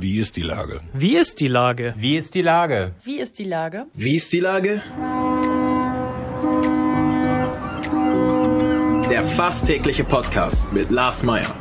Wie ist die Lage? Wie ist die Lage? Wie ist die Lage? Wie ist die Lage? Wie ist die Lage? Der fast tägliche Podcast mit Lars Meyer.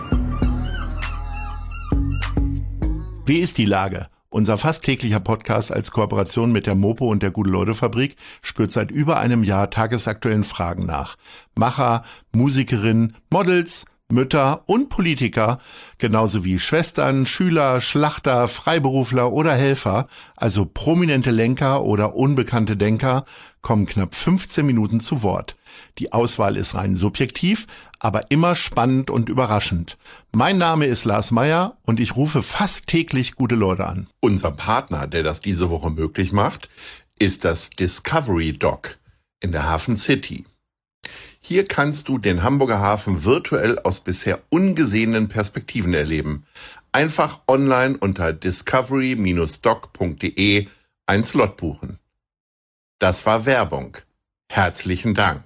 Wie ist die Lage? Unser fast täglicher Podcast als Kooperation mit der Mopo und der Gute-Leute-Fabrik spürt seit über einem Jahr tagesaktuellen Fragen nach. Macher, Musikerinnen, Models, Mütter und Politiker, genauso wie Schwestern, Schüler, Schlachter, Freiberufler oder Helfer, also prominente Lenker oder unbekannte Denker, kommen knapp 15 Minuten zu Wort. Die Auswahl ist rein subjektiv, aber immer spannend und überraschend. Mein Name ist Lars Meyer und ich rufe fast täglich gute Leute an. Unser Partner, der das diese Woche möglich macht, ist das Discovery Dock in der Hafen City. Hier kannst du den Hamburger Hafen virtuell aus bisher ungesehenen Perspektiven erleben. Einfach online unter discovery-dock.de einen Slot buchen. Das war Werbung. Herzlichen Dank.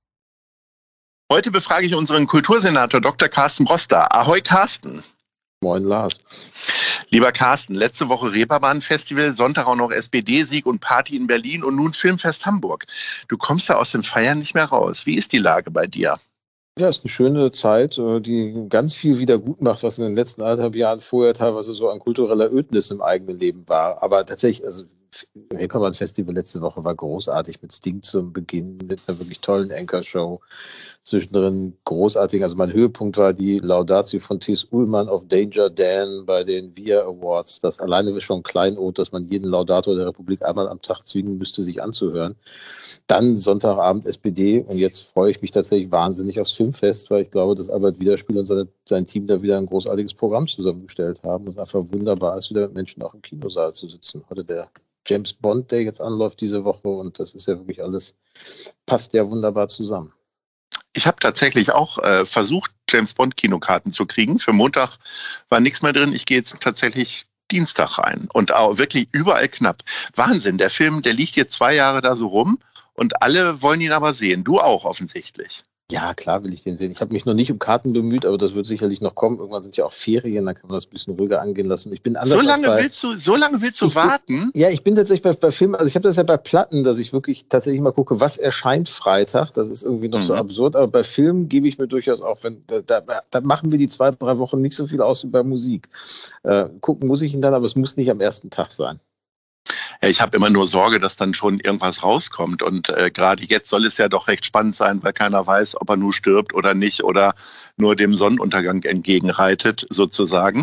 Heute befrage ich unseren Kultursenator Dr. Carsten Broster. Ahoi Carsten. Moin Lars. Lieber Carsten, letzte Woche Reeperbahn-Festival, Sonntag auch noch SPD-Sieg und Party in Berlin und nun Filmfest Hamburg. Du kommst da aus dem Feiern nicht mehr raus. Wie ist die Lage bei dir? Ja, ist eine schöne Zeit, die ganz viel wieder gut macht, was in den letzten 1,5 Jahren vorher teilweise so an kultureller Ödnis im eigenen Leben war. Aber tatsächlich, also Reeperbahn-Festival letzte Woche war großartig mit Sting zum Beginn, mit einer wirklich tollen Anchor-Show. Zwischendrin großartig, also mein Höhepunkt war die Laudatio von T.S. Ullmann auf Danger Dan bei den VIA Awards. Das alleine ist schon ein Kleinod, dass man jeden Laudator der Republik einmal am Tag zwingen müsste, sich anzuhören. Dann Sonntagabend SPD und jetzt freue ich mich tatsächlich wahnsinnig aufs Filmfest, weil ich glaube, dass Albert Wiederspiel und sein Team da wieder ein großartiges Programm zusammengestellt haben. Und es einfach wunderbar ist, wieder mit Menschen auch im Kinosaal zu sitzen. Heute der James Bond, der jetzt anläuft diese Woche und das ist ja wirklich alles, passt ja wunderbar zusammen. Ich habe tatsächlich auch versucht, James Bond Kinokarten zu kriegen. Für Montag war nichts mehr drin. Ich gehe jetzt tatsächlich Dienstag rein und auch wirklich überall knapp. Wahnsinn, der Film, der liegt jetzt 2 Jahre da so rum und alle wollen ihn aber sehen. Du auch offensichtlich. Ja, klar will ich den sehen. Ich habe mich noch nicht um Karten bemüht, aber das wird sicherlich noch kommen. Irgendwann sind ja auch Ferien, dann kann man das ein bisschen ruhiger angehen lassen. Ich bin anders so lange willst du warten? Ich bin tatsächlich bei Filmen, also ich habe das ja bei Platten, dass ich wirklich tatsächlich mal gucke, was erscheint Freitag. Das ist irgendwie noch so absurd, aber bei Filmen gebe ich mir durchaus auch, wenn da machen wir die 2-3 Wochen nicht so viel aus wie bei Musik. Gucken muss ich ihn dann, aber es muss nicht am ersten Tag sein. Ja, ich habe immer nur Sorge, dass dann schon irgendwas rauskommt und gerade jetzt soll es ja doch recht spannend sein, weil keiner weiß, ob er nur stirbt oder nicht oder nur dem Sonnenuntergang entgegenreitet sozusagen.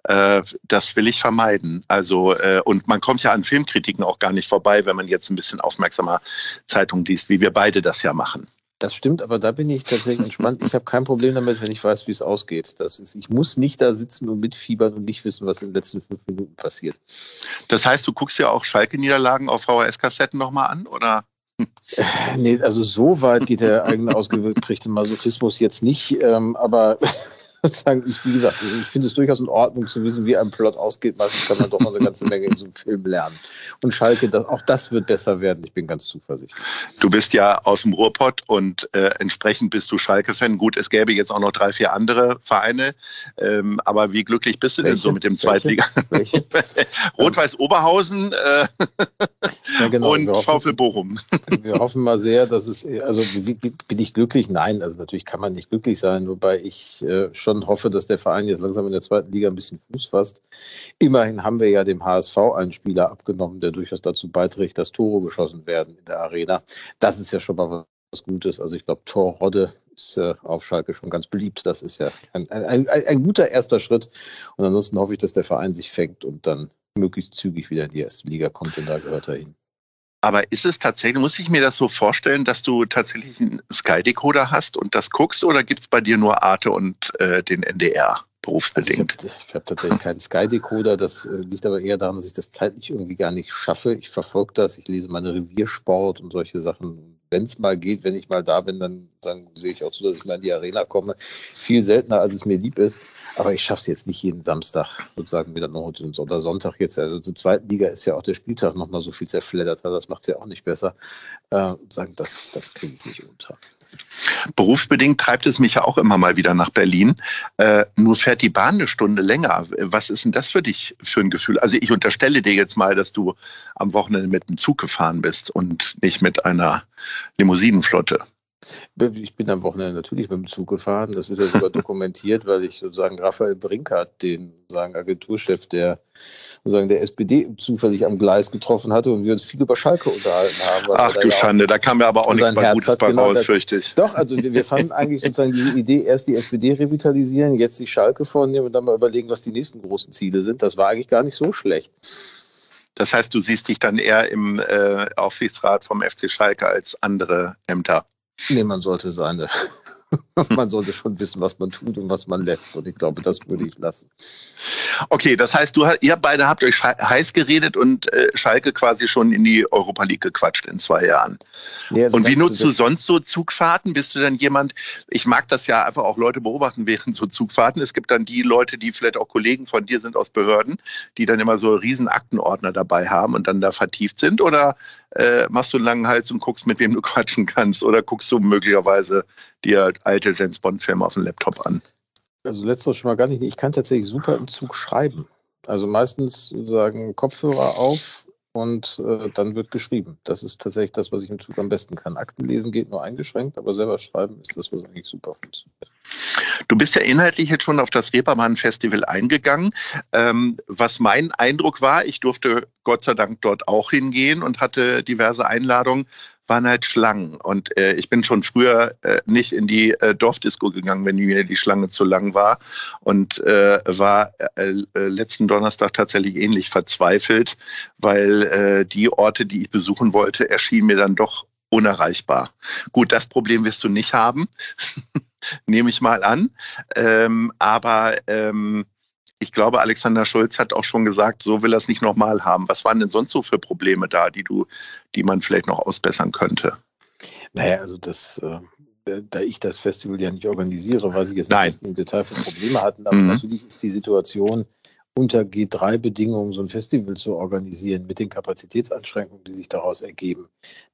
Das will ich vermeiden. Also und man kommt ja an Filmkritiken auch gar nicht vorbei, wenn man jetzt ein bisschen aufmerksamer Zeitung liest, wie wir beide das ja machen. Das stimmt, aber da bin ich tatsächlich entspannt. Ich habe kein Problem damit, wenn ich weiß, wie es ausgeht. Ich muss nicht da sitzen und mitfiebern und nicht wissen, was in den letzten 5 Minuten passiert. Das heißt, du guckst ja auch Schalke-Niederlagen auf VHS-Kassetten nochmal an, oder? Nee, also so weit geht der eigene ausgeprägte Masochismus jetzt nicht, aber wie gesagt, ich finde es durchaus in Ordnung zu wissen, wie ein Plot ausgeht. Meistens kann man doch noch eine ganze Menge in so einem Film lernen. Und Schalke, auch das wird besser werden. Ich bin ganz zuversichtlich. Du bist ja aus dem Ruhrpott und entsprechend bist du Schalke-Fan. Gut, es gäbe jetzt auch noch 3, 4 andere Vereine. Aber wie glücklich bist du denn so mit dem Zweitliga? Rot-Weiß Oberhausen ja, genau. und VfL Bochum. Wir hoffen mal sehr, dass es, also bin ich glücklich? Nein, also natürlich kann man nicht glücklich sein, wobei ich schon hoffe, dass der Verein jetzt langsam in der 2. Liga ein bisschen Fuß fasst. Immerhin haben wir ja dem HSV einen Spieler abgenommen, der durchaus dazu beiträgt, dass Tore geschossen werden in der Arena. Das ist ja schon mal was Gutes. Also ich glaube, Torrodde ist auf Schalke schon ganz beliebt. Das ist ja ein guter erster Schritt. Und ansonsten hoffe ich, dass der Verein sich fängt und dann möglichst zügig wieder in die 1. Liga kommt, und da gehört er hin. Aber ist es tatsächlich, muss ich mir das so vorstellen, dass du tatsächlich einen Sky-Decoder hast und das guckst, oder gibt es bei dir nur Arte und den NDR berufsbedingt? Also ich hab tatsächlich keinen Sky-Decoder, das liegt aber eher daran, dass ich das zeitlich irgendwie gar nicht schaffe. Ich verfolge das, ich lese meine Reviersport und solche Sachen. Wenn es mal geht, wenn ich mal da bin, dann sehe ich auch zu, dass ich mal in die Arena komme. Viel seltener, als es mir lieb ist. Aber ich schaffe es jetzt nicht jeden Samstag, sozusagen wieder noch oder Sonntag jetzt. Also zur 2. Liga ist ja auch der Spieltag nochmal so viel zerfledderter. Das macht es ja auch nicht besser. Das kriege ich nicht unter. Berufsbedingt treibt es mich ja auch immer mal wieder nach Berlin. Nur fährt die Bahn eine Stunde länger. Was ist denn das für dich für ein Gefühl? Also ich unterstelle dir jetzt mal, dass du am Wochenende mit dem Zug gefahren bist und nicht mit einer Limousinenflotte. Ich bin am Wochenende natürlich mit dem Zug gefahren. Das ist ja sogar dokumentiert, weil ich sozusagen Raphael Brinkert, den sozusagen Agenturchef der SPD, zufällig am Gleis getroffen hatte und wir uns viel über Schalke unterhalten haben. Ach du Schande, da kam ja aber auch nichts mehr Gutes bei raus, fürchte ich. Doch, also wir fanden eigentlich sozusagen die Idee, erst die SPD revitalisieren, jetzt die Schalke vornehmen und dann mal überlegen, was die nächsten großen Ziele sind. Das war eigentlich gar nicht so schlecht. Das heißt, du siehst dich dann eher im Aufsichtsrat vom FC Schalke als andere Ämter? Nee, man sollte man sollte schon wissen, was man tut und was man lässt. Und ich glaube, das würde ich lassen. Okay, das heißt, ihr beide habt euch heiß geredet und Schalke quasi schon in die Europa League gequatscht in 2 Jahren. Nee, also und wie nutzt du sonst so Zugfahrten? Bist du dann jemand, ich mag das ja einfach auch Leute beobachten während so Zugfahrten. Es gibt dann die Leute, die vielleicht auch Kollegen von dir sind aus Behörden, die dann immer so riesen Aktenordner dabei haben und dann da vertieft sind. Oder machst du einen langen Hals und guckst, mit wem du quatschen kannst? Oder guckst du möglicherweise dir alte James-Bond-Filme auf dem Laptop an? Also letzteres schon mal gar nicht. Ich kann tatsächlich super im Zug schreiben. Also meistens sagen Kopfhörer auf und dann wird geschrieben. Das ist tatsächlich das, was ich im Zug am besten kann. Akten lesen geht nur eingeschränkt, aber selber schreiben ist das, was eigentlich super funktioniert. Du bist ja inhaltlich jetzt schon auf das Reeperbahn-Festival eingegangen. Was mein Eindruck war, ich durfte Gott sei Dank dort auch hingehen und hatte diverse Einladungen, waren halt Schlangen. Und ich bin schon früher nicht in die Dorfdisco gegangen, wenn mir die Schlange zu lang war. Und war letzten Donnerstag tatsächlich ähnlich verzweifelt, weil die Orte, die ich besuchen wollte, erschienen mir dann doch unerreichbar. Gut, das Problem wirst du nicht haben, nehme ich mal an. Aber ich glaube, Alexander Schulz hat auch schon gesagt, so will er es nicht nochmal haben. Was waren denn sonst so für Probleme da, die man vielleicht noch ausbessern könnte? Naja, also da ich das Festival ja nicht organisiere, weiß ich jetzt nicht, was die im Detail für Probleme hatten. Aber natürlich ist die Situation, unter G3-Bedingungen so ein Festival zu organisieren, mit den Kapazitätseinschränkungen, die sich daraus ergeben,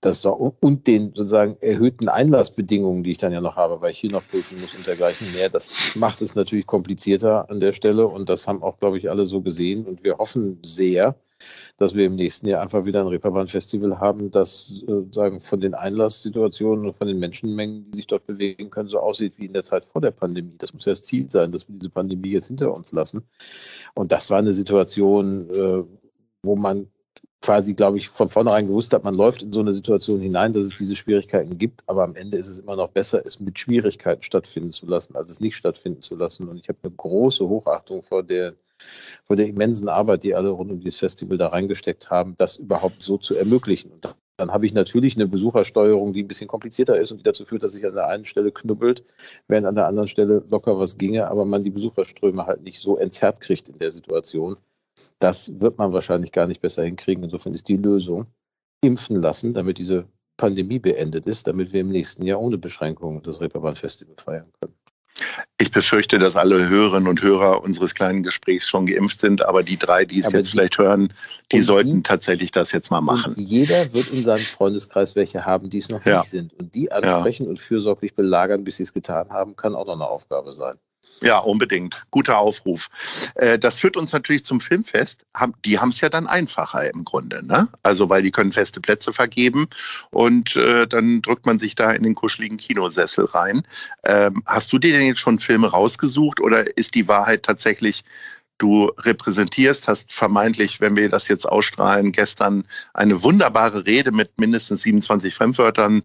und den sozusagen erhöhten Einlassbedingungen, die ich dann ja noch habe, weil ich hier noch prüfen muss und dergleichen mehr, das macht es natürlich komplizierter an der Stelle und das haben auch, glaube ich, alle so gesehen und wir hoffen sehr, dass wir im nächsten Jahr einfach wieder ein Reeperbahn-Festival haben, das sagen von den Einlasssituationen und von den Menschenmengen, die sich dort bewegen können, so aussieht wie in der Zeit vor der Pandemie. Das muss ja das Ziel sein, dass wir diese Pandemie jetzt hinter uns lassen. Und das war eine Situation, wo man quasi, glaube ich, von vornherein gewusst hat, man läuft in so eine Situation hinein, dass es diese Schwierigkeiten gibt, aber am Ende ist es immer noch besser, es mit Schwierigkeiten stattfinden zu lassen, als es nicht stattfinden zu lassen. Und ich habe eine große Hochachtung vor der immensen Arbeit, die alle rund um dieses Festival da reingesteckt haben, das überhaupt so zu ermöglichen. Und dann habe ich natürlich eine Besuchersteuerung, die ein bisschen komplizierter ist und die dazu führt, dass sich an der einen Stelle knubbelt, während an der anderen Stelle locker was ginge, aber man die Besucherströme halt nicht so entzerrt kriegt in der Situation. Das wird man wahrscheinlich gar nicht besser hinkriegen. Insofern ist die Lösung, impfen lassen, damit diese Pandemie beendet ist, damit wir im nächsten Jahr ohne Beschränkungen das Reeperbahn-Festival feiern können. Ich befürchte, dass alle Hörerinnen und Hörer unseres kleinen Gesprächs schon geimpft sind, aber die 3, die es jetzt vielleicht hören, die sollten tatsächlich das jetzt mal machen. Und jeder wird in seinem Freundeskreis welche haben, die es noch nicht sind. Und die ansprechen und fürsorglich belagern, bis sie es getan haben, kann auch noch eine Aufgabe sein. Ja, unbedingt. Guter Aufruf. Das führt uns natürlich zum Filmfest. Die haben es ja dann einfacher im Grunde, ne? Also, weil die können feste Plätze vergeben und dann drückt man sich da in den kuscheligen Kinosessel rein. Hast du dir denn jetzt schon Filme rausgesucht oder ist die Wahrheit tatsächlich, du repräsentierst, hast vermeintlich, wenn wir das jetzt ausstrahlen, gestern eine wunderbare Rede mit mindestens 27 Fremdwörtern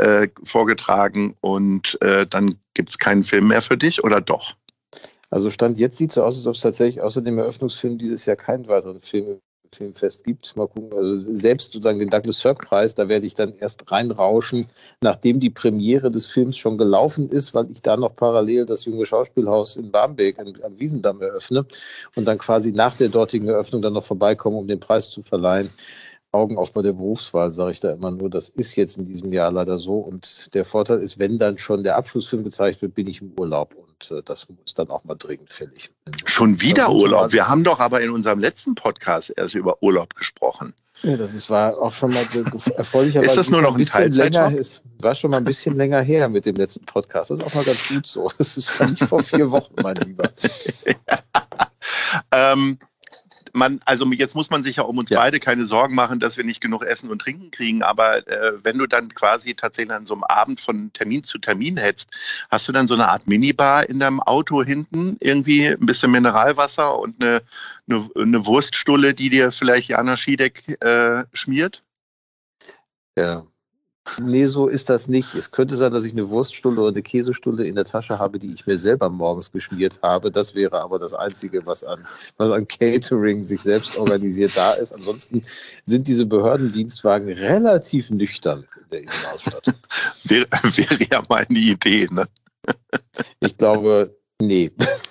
vorgetragen und dann gibt es keinen Film mehr für dich oder doch? Also Stand jetzt sieht es so aus, als ob es tatsächlich außer dem Eröffnungsfilm dieses Jahr keinen weiteren Filmfest gibt. Mal gucken, also selbst sozusagen den Douglas-Sirk-Preis, da werde ich dann erst reinrauschen, nachdem die Premiere des Films schon gelaufen ist, weil ich da noch parallel das Junge Schauspielhaus in Barmbek am Wiesendamm eröffne und dann quasi nach der dortigen Eröffnung dann noch vorbeikomme, um den Preis zu verleihen. Augen auf bei der Berufswahl, sage ich da immer nur, das ist jetzt in diesem Jahr leider so. Und der Vorteil ist, wenn dann schon der Abschlussfilm gezeigt wird, bin ich im Urlaub. Und das ist dann auch mal dringend fällig. Schon wieder Urlaub? Wir haben doch aber in unserem letzten Podcast erst über Urlaub gesprochen. Ja, war auch schon mal erfreulicherweise. Ist das nur noch ein Teilzeitjob? War schon mal ein bisschen länger her mit dem letzten Podcast. Das ist auch mal ganz gut so. Das ist schon nicht vor 4 Wochen, mein Lieber. Also jetzt muss man sich ja um uns beide keine Sorgen machen, dass wir nicht genug Essen und Trinken kriegen, aber wenn du dann quasi tatsächlich an so einem Abend von Termin zu Termin hetzt, hast du dann so eine Art Minibar in deinem Auto hinten, irgendwie ein bisschen Mineralwasser und eine Wurststulle, die dir vielleicht Jana Schiedek schmiert? Ja. Nee, so ist das nicht. Es könnte sein, dass ich eine Wurststulle oder eine Käsestulle in der Tasche habe, die ich mir selber morgens geschmiert habe. Das wäre aber das Einzige, was an Catering sich selbst organisiert da ist. Ansonsten sind diese Behördendienstwagen relativ nüchtern in der Innenausstattung. Wäre ja mal eine Idee, ne? Ich glaube, nee.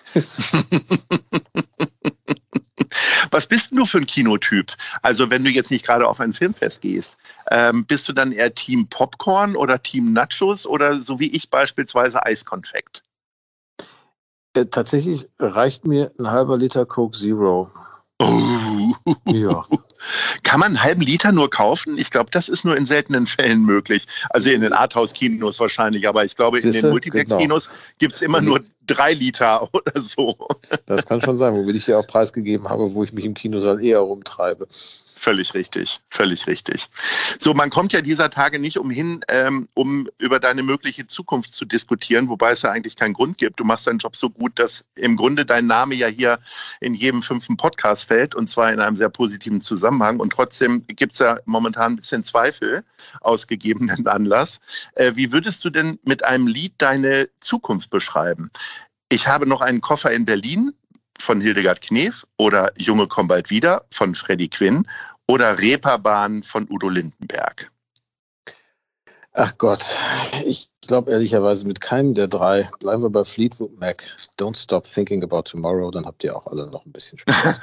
Was bist denn du für ein Kinotyp? Also wenn du jetzt nicht gerade auf ein Filmfest gehst, bist du dann eher Team Popcorn oder Team Nachos oder so wie ich beispielsweise Eiskonfekt? Tatsächlich reicht mir ein halber Liter Coke Zero. Ja. Kann man einen halben Liter nur kaufen? Ich glaube, das ist nur in seltenen Fällen möglich. Also in den Arthouse-Kinos wahrscheinlich, aber ich glaube, in den Multiplex-Kinos gibt es immer nur 3 Liter oder so. Das kann schon sein, womit ich ja auch preisgegeben habe, wo ich mich im Kinosaal eher rumtreibe. Völlig richtig, völlig richtig. So, man kommt ja dieser Tage nicht umhin, um über deine mögliche Zukunft zu diskutieren, wobei es ja eigentlich keinen Grund gibt. Du machst deinen Job so gut, dass im Grunde dein Name ja hier in jedem 5. Podcast fällt und zwar in einem sehr positiven Zusammenhang. Und trotzdem gibt es ja momentan ein bisschen Zweifel aus gegebenen Anlass. Wie würdest du denn mit einem Lied deine Zukunft beschreiben? Ich habe noch einen Koffer in Berlin von Hildegard Knef oder Junge komm bald wieder von Freddie Quinn oder Reeperbahn von Udo Lindenberg? Ach Gott, ich glaube ehrlicherweise mit keinem der 3. Bleiben wir bei Fleetwood Mac. Don't stop thinking about tomorrow, dann habt ihr auch alle noch ein bisschen Spaß.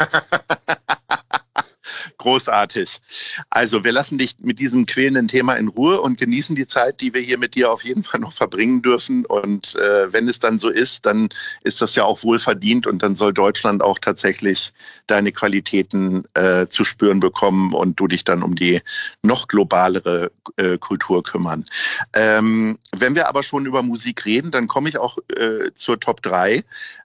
Großartig. Also wir lassen dich mit diesem quälenden Thema in Ruhe und genießen die Zeit, die wir hier mit dir auf jeden Fall noch verbringen dürfen. Und wenn es dann so ist, dann ist das ja auch wohl verdient und dann soll Deutschland auch tatsächlich deine Qualitäten zu spüren bekommen und du dich dann um die noch globalere Kultur kümmern. Wenn wir aber schon über Musik reden, dann komme ich auch zur Top 3.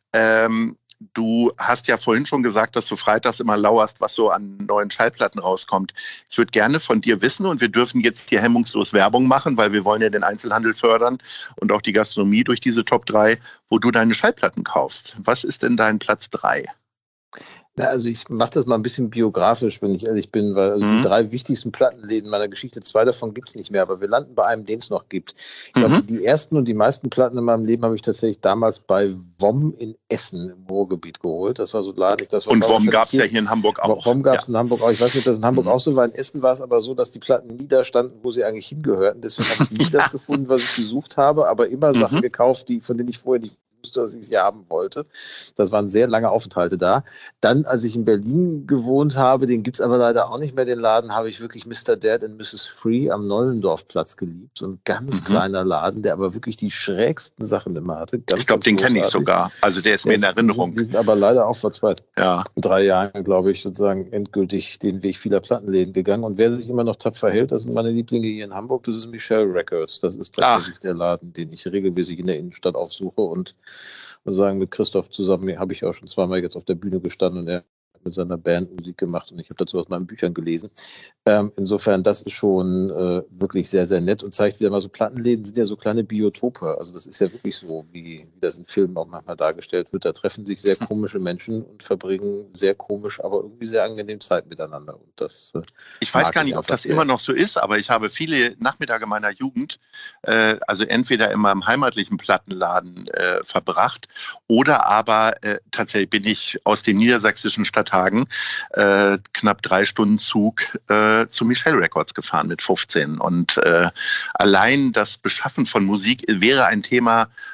Du hast ja vorhin schon gesagt, dass du freitags immer lauerst, was so an neuen Schallplatten rauskommt. Ich würde gerne von dir wissen, und wir dürfen jetzt hier hemmungslos Werbung machen, weil wir wollen ja den Einzelhandel fördern und auch die Gastronomie durch diese Top 3, wo du deine Schallplatten kaufst. Was ist denn dein Platz 3? Ja, also ich mache das mal ein bisschen biografisch, wenn ich ehrlich bin, weil die 3 wichtigsten Plattenläden meiner Geschichte, 2 davon gibt es nicht mehr, aber wir landen bei einem, den es noch gibt. Ich glaube, die ersten und die meisten Platten in meinem Leben habe ich tatsächlich damals bei WOM in Essen im Ruhrgebiet geholt. Das war so ladlich. Und WOM gab es ja hier in Hamburg auch. WOM gab es in Hamburg auch. Ich weiß nicht, ob das in Hamburg auch so war. In Essen war es aber so, dass die Platten nie da standen, wo sie eigentlich hingehörten. Deswegen habe ich nie das gefunden, was ich gesucht habe, aber immer Sachen gekauft, von denen ich vorher nicht wusste, dass ich sie haben wollte. Das waren sehr lange Aufenthalte da. Dann, als ich in Berlin gewohnt habe, den gibt es aber leider auch nicht mehr, den Laden, habe ich wirklich Mr. Dead and Mrs. Free am Nollendorfplatz geliebt. So ein ganz kleiner Laden, der aber wirklich die schrägsten Sachen immer hatte. Ich glaube, den kenne ich sogar. Also der ist mir in Erinnerung. Die sind aber leider auch vor 3 Jahren, glaube ich, sozusagen endgültig den Weg vieler Plattenläden gegangen. Und wer sich immer noch tapfer hält, das sind meine Lieblinge hier in Hamburg, das ist Michelle Records. Das ist tatsächlich der Laden, den ich regelmäßig in der Innenstadt aufsuche und sagen, mit Christoph zusammen habe ich auch schon 2-mal jetzt auf der Bühne gestanden und er hat mit seiner Band Musik gemacht und ich habe dazu aus meinen Büchern gelesen. Insofern, das ist schon wirklich sehr, sehr nett und zeigt wieder mal, so Plattenläden sind ja so kleine Biotope. Also das ist ja wirklich so, wie das in Filmen auch manchmal dargestellt wird. Da treffen sich sehr komische Menschen und verbringen sehr komisch, aber irgendwie sehr angenehm Zeit miteinander. Und das ich weiß gar nicht, ob das immer noch so ist, aber ich habe viele Nachmittage meiner Jugend also entweder in meinem heimatlichen Plattenladen verbracht oder aber tatsächlich bin ich aus den niedersächsischen Stadthagen knapp 3 Stunden Zug zu Michelle Records gefahren mit 15. Und allein das Beschaffen von Musik wäre ein Thema,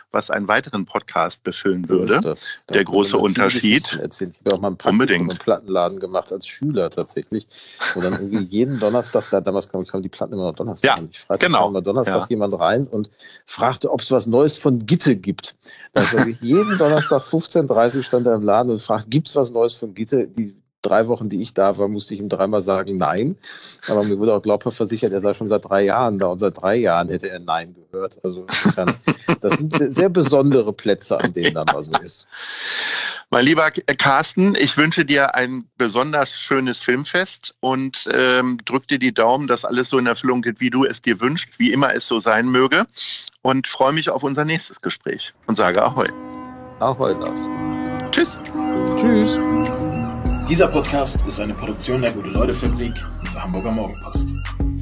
was einen weiteren Podcast befüllen würde. Der große Unterschied. Ich habe auch mal ein Praktikum im Plattenladen gemacht als Schüler tatsächlich. Und dann irgendwie jeden Donnerstag, damals kamen die Platten immer noch Donnerstag. Ja, nicht Freitag kam mal Donnerstag jemand rein und fragte, ob es was Neues von Gitte gibt. Da jeden Donnerstag 15:30 Uhr stand er im Laden und fragt, gibt es was Neues von Gitte? Die 3 Wochen, die ich da war, musste ich ihm 3-mal sagen Nein. Aber mir wurde auch glaubhaft versichert, er sei schon seit 3 Jahren da und seit 3 Jahren hätte er Nein gehört. Also insofern, das sind sehr besondere Plätze, an denen da mal so ist. Mein lieber Carsten, ich wünsche dir ein besonders schönes Filmfest und drück dir die Daumen, dass alles so in Erfüllung geht, wie du es dir wünschst, wie immer es so sein möge. Und freue mich auf unser nächstes Gespräch und sage Ahoi. Ahoi, Lars. Tschüss. Tschüss. Dieser Podcast ist eine Produktion der Gute-Leute-Fabrik und der Hamburger Morgenpost.